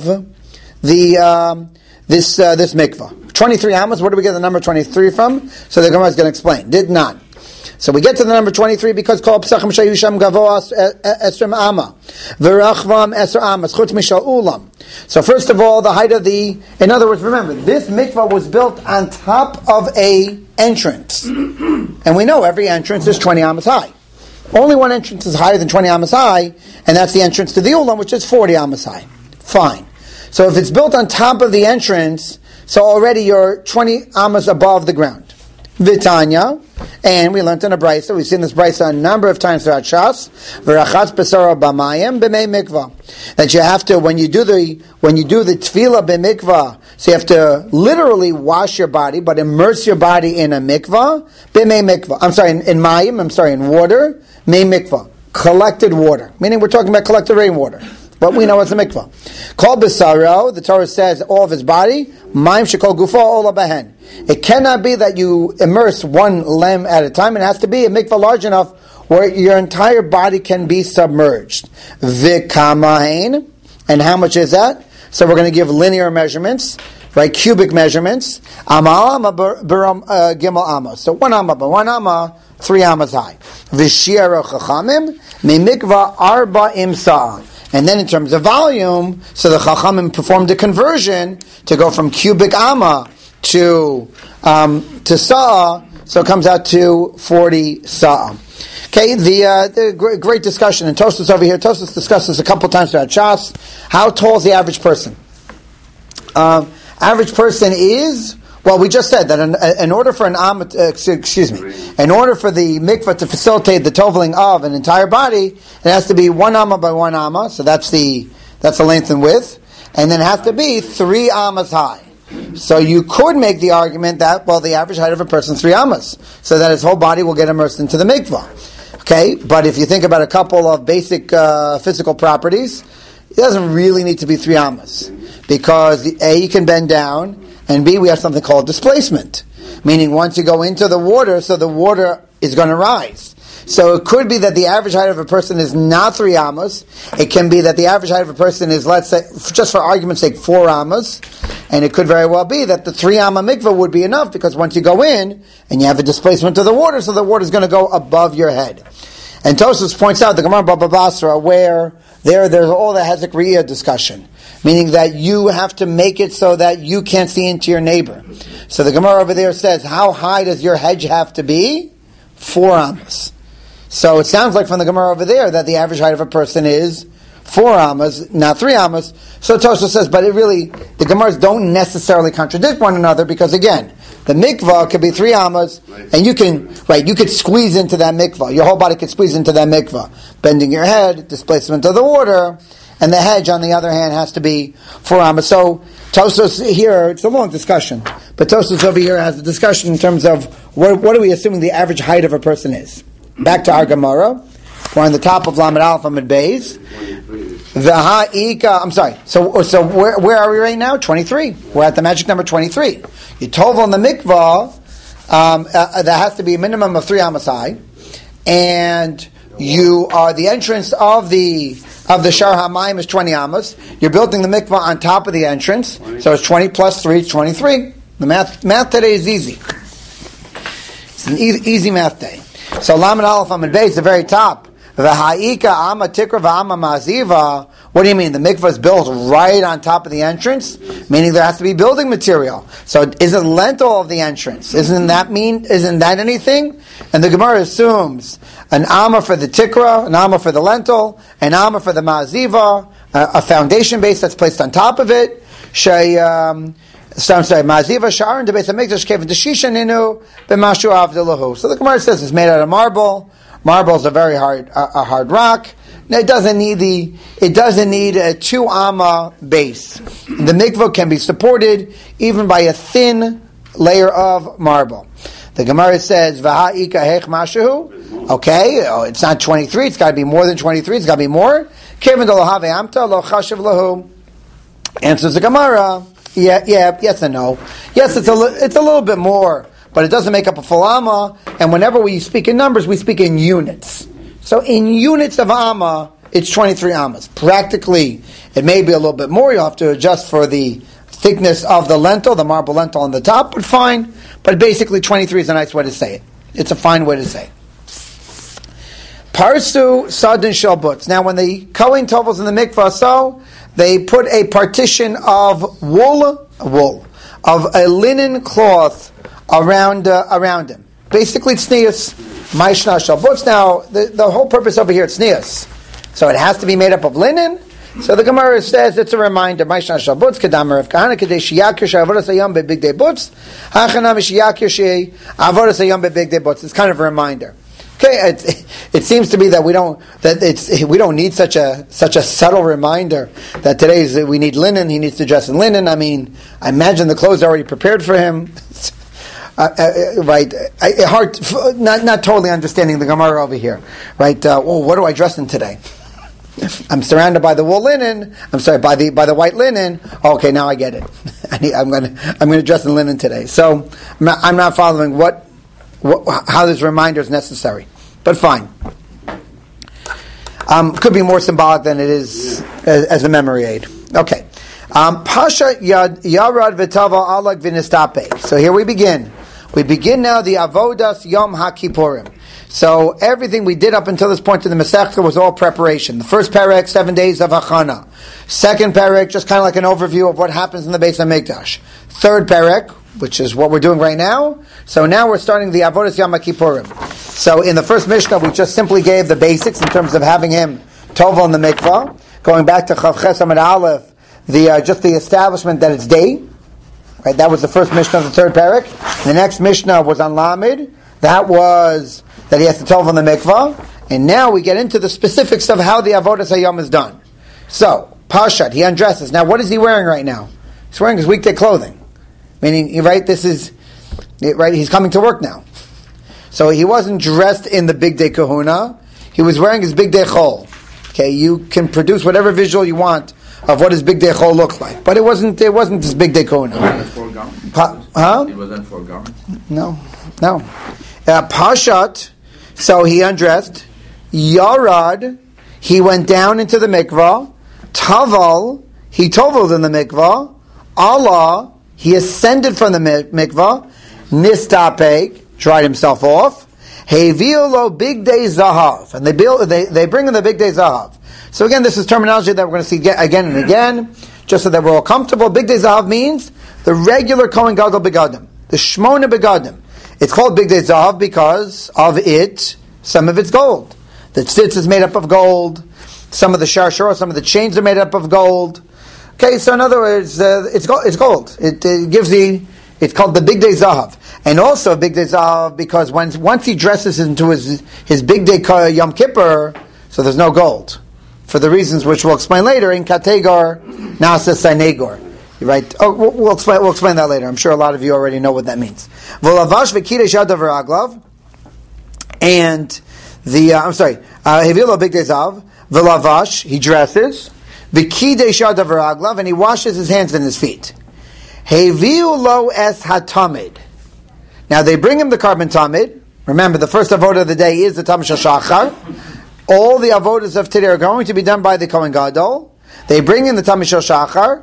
the um, this uh, this mikvah. twenty-three amos, where do we get the number twenty-three from? So the Gemara is going to explain. Did not. So we get to the number twenty-three because kol psachim shayusham gavoa esrim ama v'rachvam esr amas chutz mishal ulam. So first of all, the height of the, in other words, remember, this mikvah was built on top of a entrance. And we know every entrance is twenty amas high. Only one entrance is higher than twenty amas high, and that's the entrance to the ulam, which is forty amas high. Fine. So if it's built on top of the entrance, so already you're twenty amas above the ground. Vitanya, and we learned in a brisa. We've seen this brisa a number of times throughout Shas. V'rachatz besara b'mayim b'mei mikvah. That you have to, when you do the when you do the tefillah b'mikvah, so you have to literally wash your body, but immerse your body in a mikvah b'mei mikvah. I'm sorry, in, in mayim. I'm sorry, in water. Mei mikvah, collected water. Meaning we're talking about collected rainwater. But we know it's a mikvah. Kol b'saro, the Torah says, all of his body, ma'im shekol gufo ola behen. It cannot be that you immerse one limb at a time. It has to be a mikvah large enough where your entire body can be submerged. V'kamahin, and how much is that? So we're going to give linear measurements, right? Cubic measurements. Ama ama baram gimel ama. So one ama, but one ama, three amas high. V'shiara chachamim mi mikvah arba im sa'ah. And then in terms of volume, so the Chachamim performed a conversion to go from cubic amma to um, to sa'ah, so it comes out to forty sa'ah. Okay, the, uh, the great, great discussion, and Tosfos over here, Tosfos discussed this a couple times throughout Shas. How tall is the average person? Um, average person is Well, we just said that in, in order for an am, uh, excuse me, in order for the mikvah to facilitate the toveling of an entire body, it has to be one amma by one amma, so that's the that's the length and width, and then it has to be three ammas high. So you could make the argument that, well, the average height of a person is three ammas, so that his whole body will get immersed into the mikvah. Okay, but if you think about a couple of basic uh, physical properties, it doesn't really need to be three ammas, because A, you can bend down, and B, we have something called displacement, meaning once you go into the water, so the water is going to rise. So it could be that the average height of a person is not three ammas. It can be that the average height of a person is, let's say, just for argument's sake, four ammas. And it could very well be that the three amma mikvah would be enough, because once you go in, and you have a displacement of the water, so the water is going to go above your head. And Tosfos points out, the Gemara Baba Basra, where there, there's all the Hezek Riyah discussion, meaning that you have to make it so that you can't see into your neighbor. So the Gemara over there says, how high does your hedge have to be? Four ammas. So it sounds like from the Gemara over there that the average height of a person is four ammas, not three ammas. So Tosfos says, but it really, the Gemaras don't necessarily contradict one another, because again, the mikvah could be three ammas, and you can, right, you could squeeze into that mikvah. Your whole body could squeeze into that mikvah. Bending your head, displacement of the water, and the hedge, on the other hand, has to be four ammas. So Tosfos here, it's a long discussion, but Tosfos over here has a discussion in terms of what, what are we assuming the average height of a person is. Back to our Gemara. We're on the top of Lamed Aleph Amud Beis. V'ha'ika. I'm sorry. So, so where, where are we right now? twenty-three. We're at the magic number twenty-three. You tovel on the mikvah. Um, uh, that has to be a minimum of three ammas high, and you are the entrance of the of the Shar HaMayim is twenty ammas. You're building the mikvah on top of the entrance, so it's twenty plus three, it's twenty-three. The math math today is easy. It's an easy, easy math day. So Lamed Aleph Amud Beis, the very top. V'ha'ika amma tikra v'amma maziva. What do you mean? The mikvah is built right on top of the entrance? Meaning there has to be building material. So isn't lentil of the entrance? Isn't that mean, isn't that anything? And the Gemara assumes an amma for the tikra, an amma for the lentil, an amma for the maziva, a, a foundation base that's placed on top of it. Shay, um, So I'm sorry, Maziva Sharon de Beis Hamikdash Kevin Deshisha Ninu B'Mashu Avdelahu. So the Gemara says it's made out of marble. Marble is a very hard, a, a hard rock. Now it doesn't need the, it doesn't need a two amma base. The mikvah can be supported even by a thin layer of marble. The Gemara says V'ha'ika Hech Mashu. Okay, oh, it's not twenty-three. It's got to be more than twenty-three. It's got to be more. Kevin Delohave Amta Lo Chashav Lahu. Answers the Gemara. Yeah, yeah, yes and no. Yes, it's a li- it's a little bit more, but it doesn't make up a full amma. And whenever we speak in numbers, we speak in units. So in units of amma, it's twenty-three ammas. Practically, it may be a little bit more. You have to adjust for the thickness of the lentil, the marble lentil on the top, but fine. But basically, twenty-three is a nice way to say it. It's a fine way to say it. Parsu sadin shalbutz. Now, when the Kohen tovels in the mikvah, so they put a partition of wool, wool, of a linen cloth around uh, around him. Basically, it's tznius. Maishna shalbutz. Now, the, the whole purpose over here, it's tznius. So it has to be made up of linen. So the Gemara says it's a reminder. Maishna shalbutz kedamar of kahana kedei sheyakir she'avodas hayom bebig day butz hachanam sheyakir she'avodas hayom bebig day butz. It's kind of a reminder. Okay, it, it seems to be that we don't that it's we don't need such a such a subtle reminder that today is we need linen. He needs to dress in linen. I mean, I imagine the clothes are already prepared for him. Uh, uh, right, I, hard, not not totally understanding the Gemara over here. Right, uh, well, what do I dress in today? I'm surrounded by the wool linen. I'm sorry, by the by the white linen. Okay, now I get it. I need, I'm going to I'm going to dress in linen today. So I'm not, I'm not following what. What, how this reminder is necessary, but fine. Um, could be more symbolic than it is as, as a memory aid. Okay. Um, Pasha Yad Yarad V'Tava Alag V'Nistape. So here we begin. We begin now the Avodas Yom HaKippurim. So everything we did up until this point in the Masechta was all preparation. The first parak, seven days of Hachana. Second parak, just kind of like an overview of what happens in the Beis HaMikdash. Third parak, which is what we're doing right now. So now we're starting the Avodas Yom HaKippurim. So in the first Mishnah, we just simply gave the basics in terms of having him tovel in the mikvah. Going back to Chav Ches Amud Aleph, the uh, just the establishment that it's day. Right, that was the first Mishnah of the third parak. The next Mishnah was on Lamed. That was that he has to tell on the mikvah. And now we get into the specifics of how the Avodas Hayom is done. So, Pashat, he undresses. Now, what is he wearing right now? He's wearing his weekday clothing. Meaning, right, this is, right, he's coming to work now. So he wasn't dressed in the big day kahuna. He was wearing his big day chol. Okay, you can produce whatever visual you want of what his big day chol looked like. But it wasn't, it wasn't his big day kahuna. It wasn't for garments? Pa- huh? It wasn't for garments? No, no. Uh, Pashat, so he undressed. Yarad, he went down into the mikvah. Taval, he toveled in the mikvah. Allah, he ascended from the mikvah. Nistapek, dried himself off. Heviolo big day zahav, and they build, they they bring in the big day zahav. So again, this is terminology that we're going to see again and again, just so that we're all comfortable. Big day zahav means the regular Kohen Gadol begadim, the shmona begadim. It's called big day zahav because of it. Some of it's gold. The tzitz is made up of gold. Some of the sharshor, some of the chains are made up of gold. Okay, so in other words, uh, it's gold. It's gold. It, it gives the. It's called the big day zahav, and also big day zahav because once once he dresses into his his big day Yom Kippur, so there's no gold, for the reasons which we'll explain later. In Kategor Nasa Sainegor, right? Oh, we'll, we'll explain. We'll explain that later. I'm sure a lot of you already know what that means. Volavash v'kidesh yadav v'raglav, and the uh, I'm sorry, Hevilo big day zahav. Volavash, he dresses. V'kidesh yadav v'raglav, and he washes his hands and his feet. Heviu lo es hatamid. Now they bring him the carbon tamid. Remember, the first avodah of the day is the tamid shel shachar. All the avodas of today are going to be done by the Kohen Gadol. They bring in the tamid shel shachar.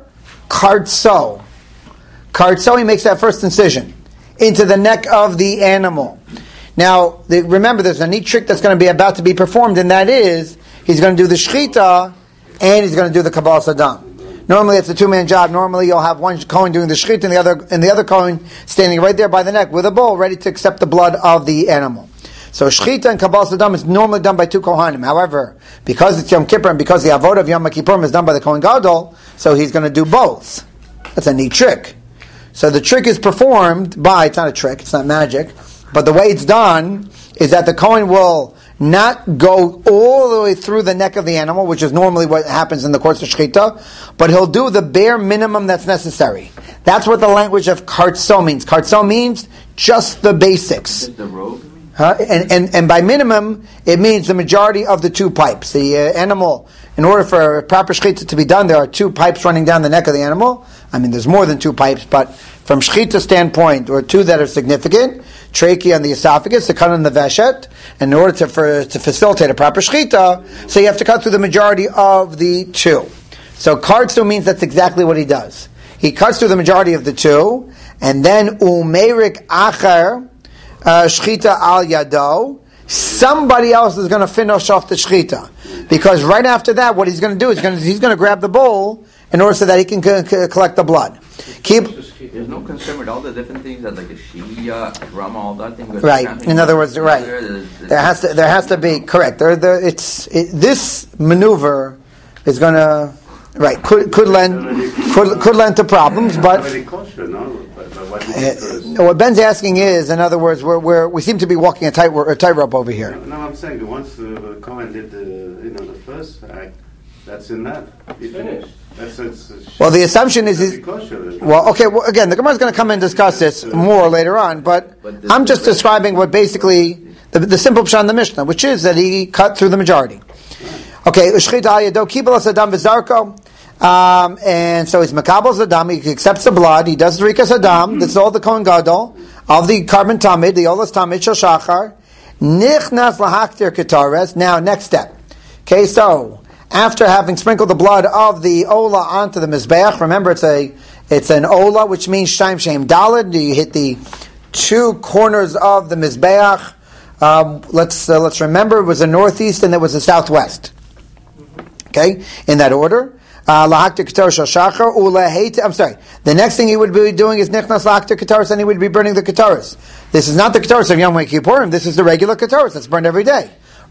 Kartso. Kartso, he makes that first incision into the neck of the animal. Now, the, remember, there's a neat trick that's going to be about to be performed, and that is, he's going to do the shechita, and he's going to do the kabbalah sadam. Normally it's a two-man job. Normally you'll have one Kohen doing the shechita and the other and the other Kohen standing right there by the neck with a bowl ready to accept the blood of the animal. So shechita and kabbalah sadam is normally done by two Kohanim. However, because it's Yom Kippur and because the avodah of Yom Kippurim is done by the Kohen Gadol, so he's going to do both. That's a neat trick. So the trick is performed by, it's not a trick, it's not magic, but the way it's done is that the Kohen will not go all the way through the neck of the animal, which is normally what happens in the course of shechita, but he'll do the bare minimum that's necessary. That's what the language of kartso means. Kartso means just the basics. Just the robe? Huh? And, and and by minimum, it means the majority of the two pipes. The uh, animal, in order for proper shechita to be done, there are two pipes running down the neck of the animal. I mean, there's more than two pipes, but from shechita standpoint, there are two that are significant. Trachea and the esophagus, to cut on the veshet, and in order to for, to facilitate a proper shechita, so you have to cut through the majority of the two. So kartsu means that's exactly what he does. He cuts through the majority of the two, and then umerik acher shechita al yado. Somebody else is going to finish off the shechita, because right after that, what he's going to do is going to, he's going to grab the bowl in order so that he can c- c- collect the blood. Keep. There's no concern with all the different things that, like a shia, a drum, all that thing. Right. In other words, right. There has to there has to be correct. There, there. It's it, this maneuver is going to right could could lend could could lend to problems, but. Uh, what Ben's asking is, in other words, we're, we're, we seem to be walking a tight a tightrope over here. No, no, I'm saying once the Kohen did the you know the first act, that's in that. He finished. That's, it's, it's, well, the assumption is, is well, okay. Well, again, the Gemara is going to come and discuss this more later on, but I'm just describing what basically the, the simple pshat in the Mishnah, which is that he cut through the majority. Okay, ushchita al yado kibel sadam v'zarko. Um, and so he's makabel zadam. He accepts the blood. He does the rikas sadam. This is all the Kohen Gadol of the carbon tamid, the olas tamid shel shachar. Nichnas lahaktir ketares. Now, next step. Okay, so after having sprinkled the blood of the ola onto the mizbeach, remember it's a it's an ola, which means shaim shem dalid. You hit the two corners of the mizbeach. Um, let's uh, let's remember it was the northeast and it was the southwest. Okay, in that order. Uh, I'm sorry. The next thing he would be doing is nichnas lahaktir ketaros, and he would be burning the ketaros. This is not the ketaros of Yom Kippurim. This is the regular ketaros that's burned every day.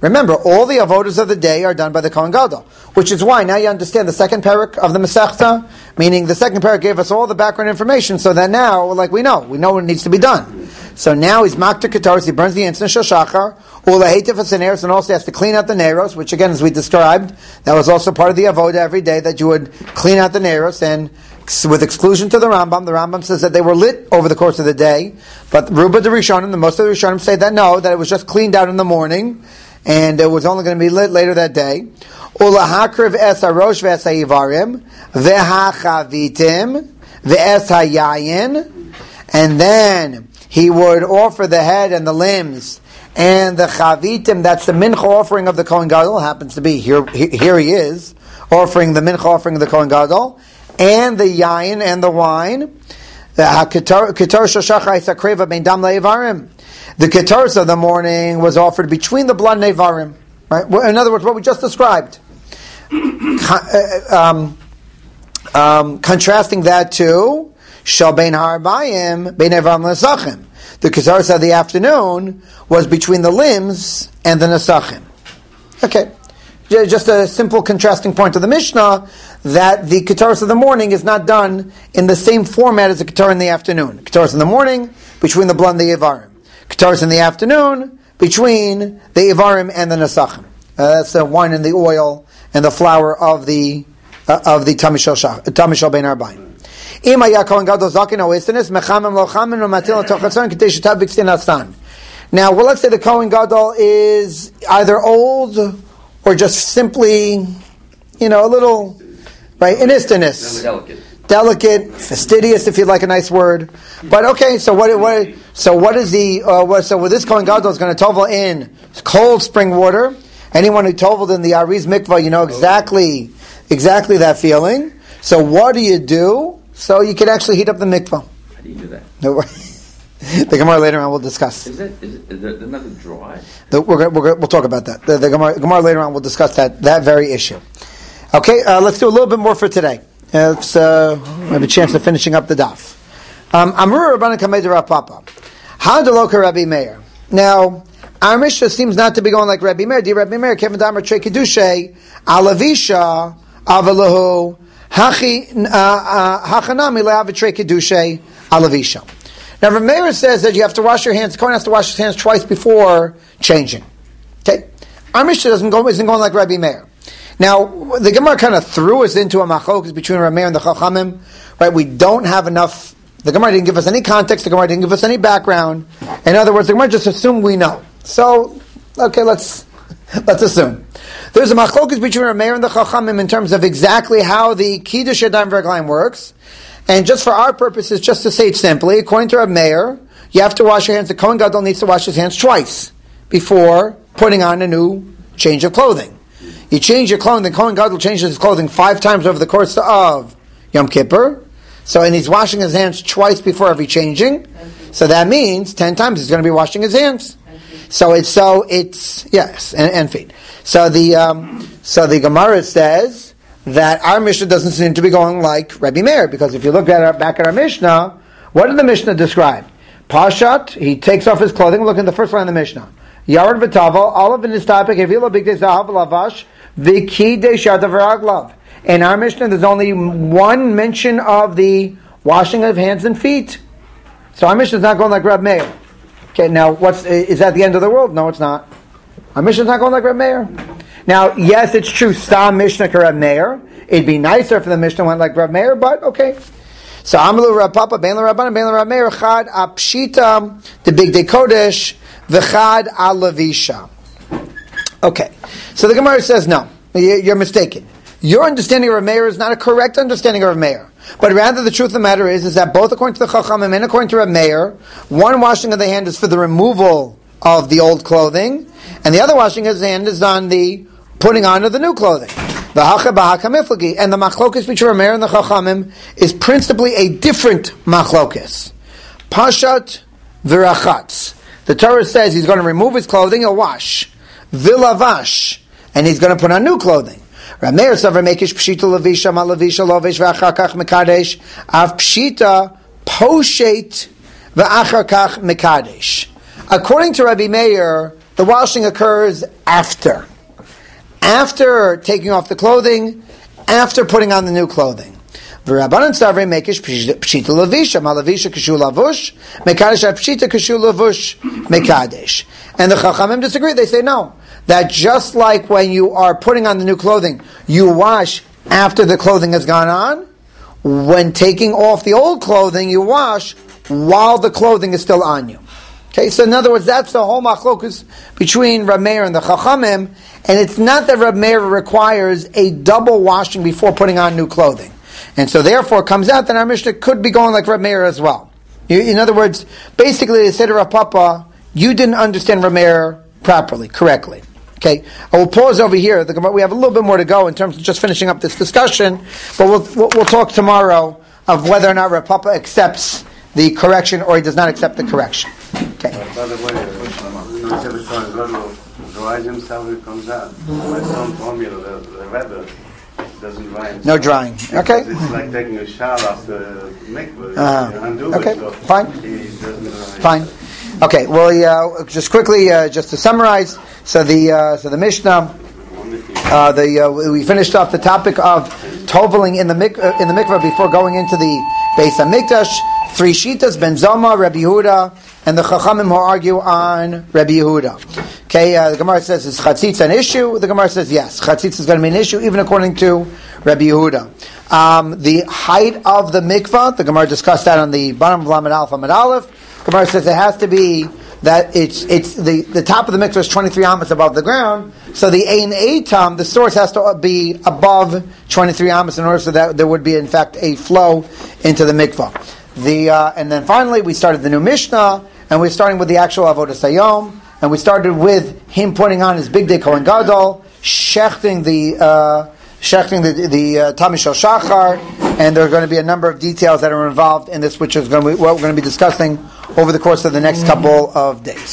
Remember, all the avodas of the day are done by the Kohen Gadol, which is why now you understand the second parak of the Masechta, meaning the second parak gave us all the background information, so that now, like we know, we know what needs to be done. So now he's makter ketaros, he burns the incense shel shachar, ulahetif haseneros, and also has to clean out the neros, which again, as we described, that was also part of the avoda every day, that you would clean out the neros, and with exclusion to the Rambam, the Rambam says that they were lit over the course of the day, but Ruba de Rishonim, the most of the Rishonim say that no, that it was just cleaned out in the morning, and it was only going to be lit later that day. Ulahakriv es harosh ve'es ha'ivarim ve'hachavitim ve'es hayayin, and then he would offer the head and the limbs and the chavitim. That's the mincha offering of the Kohen Gadol. Happens to be here. Here he is offering the mincha offering of the Kohen Gadol, and the yayin and the wine. The ketar shashachar isakreva ben dam le'ivarim. The ketars of the morning was offered between the blood and Nevarim. Right? In other words, what we just described. um, um, contrasting that to Shal Bein Ha'arbayim, Bein Nevarim Nesachim. The ketars of the afternoon was between the limbs and the Nesachim. Okay. Just a simple contrasting point to the Mishnah, that the ketars of the morning is not done in the same format as the ketar in the afternoon. Ketars in the morning, between the blood and the Nevarim. Ketars in the afternoon, between the Ivarim and the Nesachim. Uh, that's the wine and the oil and the flour of the uh, of the Tamishal Tamishal Ben Arbaim. Now, well, let's say the Kohen Gadol is either old or just simply, you know, a little, right, inistinous. Delicate. Delicate, fastidious, if you'd like a nice word. But okay, so what? What? So what is the? Uh, what, so with this Kohen Gadol is going to tovel in cold spring water. Anyone who toveled in the Ariz mikvah, you know exactly, exactly that feeling. So what do you do? So you can actually heat up the mikvah. How do you do that? No, the Gemara later on we'll discuss. Is it? Is it? Is there nothing dry? The, we're, we're, we're, we'll talk about that. The, the Gemara, Gemara later on we'll discuss that that very issue. Okay, uh, let's do a little bit more for today. Uh, it's, uh, we have a chance of finishing up the daf. Amru Rabbanan Kamei Rav Papa. How do Loka Rabbi Meir? Now, our Mishnah seems not to be going like Rabbi Meir. Di Rabbi Meir, Kevin Damar Trei Kedushay, Alavisha, Avalahu, Hachi, Hachanami Le'av Trei Kedushay, Alavisha. Now, Rabbi Meir says that you have to wash your hands, the Kohen has to wash his hands twice before changing. Okay? Our Mishnah doesn't go, isn't going like Rabbi Meir. Now, the Gemara kind of threw us into a machlokas between Rameir and the Chachamim. Right? We don't have enough. The Gemara didn't give us any context. The Gemara didn't give us any background. In other words, the Gemara just assumed we know. So, okay, let's let's assume. There's a machlokas between Rameir and the Chachamim in terms of exactly how the Kiddush Yadayim V'Raglayim works. And just for our purposes, just to say it simply, according to Rameir, you have to wash your hands. The Kohen Gadol needs to wash his hands twice before putting on a new change of clothing. You change your clothing, the Kohen Gadol changes his clothing five times over the course of Yom Kippur. So, and he's washing his hands twice before every changing. So that means ten times he's going to be washing his hands. So it's, so it's, yes, and, and feet. So the, um, so the Gemara says that our Mishnah doesn't seem to be going like Rabbi Meir, because if you look at our, back at our Mishnah, what did the Mishnah describe? Pashat, he takes off his clothing, look in the first line of the Mishnah. Yared v'tavel, olive in his topic, evila bigdei zahav lavash, v'kidei shadav v'raglav. In our Mishnah, there's only one mention of the washing of hands and feet. So our Mishnah is not going like Reb Meir. Okay, now what's is that the end of the world? No, it's not. Our Mishnah is not going like Reb Meir. Now, yes, it's true. Stam Mishnah ka Reb Meir. It'd be nicer if the Mishnah went like Reb Meir, but okay. So Amalu Reb Papa, Ben Rabban, Ben Reb Meir, Chad Apshita, the Big Day Kodesh, V'Chad Alavisha. Okay, so the Gemara says no, you're mistaken. Your understanding of Reb Meir is not a correct understanding of Reb Meir. But rather the truth of the matter is, is that both according to the Chachamim and according to Reb Meir, one washing of the hand is for the removal of the old clothing, and the other washing of the hand is on the putting on of the new clothing. The Hacha B'Haka Miflagi. And the Machlokas between Reb Meir and the Chachamim is principally a different Machlokas. Pashat V'Rachatz. The Torah says he's going to remove his clothing, he'll wash. V'Lavash. And he's going to put on new clothing. Reb Meir savar mekish pshita lavisha ma lavisha lovesh v'achar kach mekadesh av pshita poshet v'achar kach mekadesh. According to Rabbi Meir, the washing occurs after. After taking off the clothing, after putting on the new clothing. V'Rabbanan Savrei Mekish Pshita Lavisha, Ma Lavisha Kishu Lavush, Mekadesh Pshita Kishu Lavush, Mekadesh. And the Chachamim disagree. They say no. That just like when you are putting on the new clothing, you wash after the clothing has gone on, when taking off the old clothing, you wash while the clothing is still on you. Okay, so in other words, that's the whole machlokus between Reb Meir and the Chachamim, and it's not that Reb Meir requires a double washing before putting on new clothing. And so therefore it comes out that our Mishnah could be going like Reb Meir as well. In other words, basically they said to Rav Papa, you didn't understand Reb Meir properly, correctly. Okay, I will pause over here. We have a little bit more to go in terms of just finishing up this discussion, but we'll we'll, we'll talk tomorrow of whether or not Rav Papa accepts the correction or he does not accept the correction. Okay. By the way, you know, every time the rise himself comes out. My son told me that the Rebbe doesn't dry himself. No drying. Okay. It's like taking a shower after mikveh. Uh-huh. You undo Okay, it, so fine. He doesn't dry. Fine. Okay. Well, uh, just quickly, uh, just to summarize. So the uh, so the Mishnah, uh, the uh, we finished off the topic of toveling in the mik- uh, in the mikveh before going into the Beis Hamikdash. Three shitas: Ben Zoma, Rabbi Yehuda, and the Chachamim who argue on Rabbi Yehuda. Okay, uh, the Gemara says is chatzitza an issue? The Gemara says yes, chatzitza is going to be an issue even according to Rabbi Yehuda. Um, the height of the mikveh, the Gemara discussed that on the bottom of Lamed Aleph, Lamed Aleph. The Gemara says it has to be that it's it's the, the top of the mikveh is twenty-three amas above the ground, so the ein eitam, the source has to be above twenty-three amas in order so that there would be in fact a flow into the mikveh. The uh, and then finally we started the new Mishnah, and we're starting with the actual Avodas Hayom, and we started with him putting on his big day Kohen Gadol, shechting the uh, shechting the the uh, Tamid Shel Shachar, and there are going to be a number of details that are involved in this, which is going to be what we're going to be discussing over the course of the next couple of days.